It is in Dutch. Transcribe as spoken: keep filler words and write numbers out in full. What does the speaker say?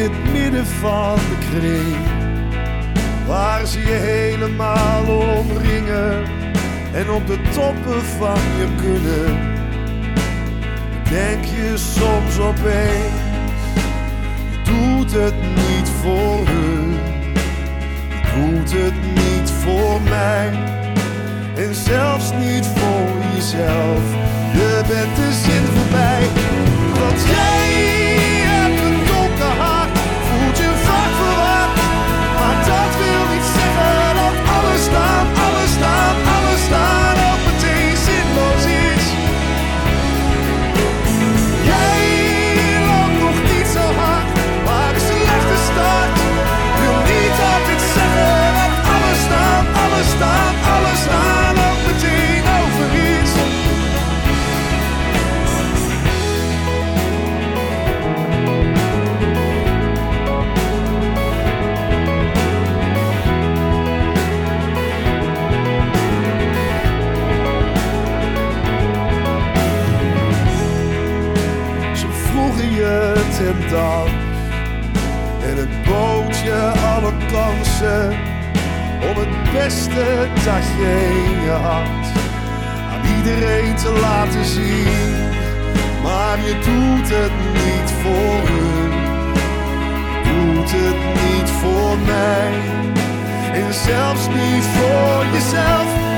het midden van de kring, waar ze je helemaal omringen en op de toppen van je kunnen, denk je soms opeens, je doet het niet voor hun, je doet het niet voor mij en zelfs niet voor jezelf. Je bent de zin voorbij, want jij hebt een donker hart, voelt je vaak verwacht, maar dat wil niet zeggen dat alles staan, alles staan, alles staan ook meteen zinloos is. Jij loopt nog niet zo hard, maar een slechte start wil niet altijd zeggen dat alles staan, alles staan, alles staan ook meteen over is. En dan en het bood je alle kansen om het beste dat je in je had aan iedereen te laten zien, maar je doet het niet voor hun, je doet het niet voor mij en zelfs niet voor jezelf.